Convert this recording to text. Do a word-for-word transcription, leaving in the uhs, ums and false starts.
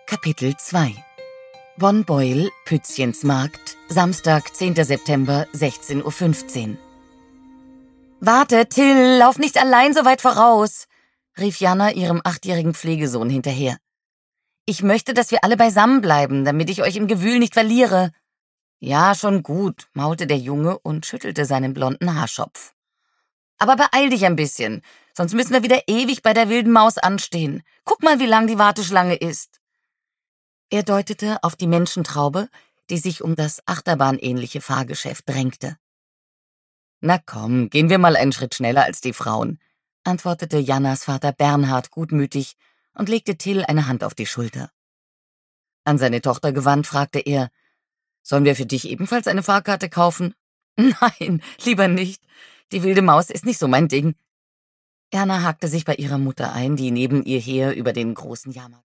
Kapitel zwei. Bonn-Beuel, Pützchensmarkt, Samstag, zehnter September, sechzehn Uhr fünfzehn. »Warte, Till, lauf nicht allein so weit voraus«, rief Jana ihrem achtjährigen Pflegesohn hinterher. »Ich möchte, dass wir alle beisammen bleiben, damit ich euch im Gewühl nicht verliere.« »Ja, schon gut«, maulte der Junge und schüttelte seinen blonden Haarschopf. »Aber beeil dich ein bisschen, sonst müssen wir wieder ewig bei der wilden Maus anstehen. Guck mal, wie lang die Warteschlange ist.« Er deutete auf die Menschentraube, die sich um das achterbahnähnliche Fahrgeschäft drängte. »Na komm, gehen wir mal einen Schritt schneller als die Frauen«, antwortete Janas Vater Bernhard gutmütig und legte Till eine Hand auf die Schulter. An seine Tochter gewandt, fragte er, »Sollen wir für dich ebenfalls eine Fahrkarte kaufen?« »Nein, lieber nicht. Die wilde Maus ist nicht so mein Ding.« Jana hakte sich bei ihrer Mutter ein, die neben ihr her über den großen Jahrmarkt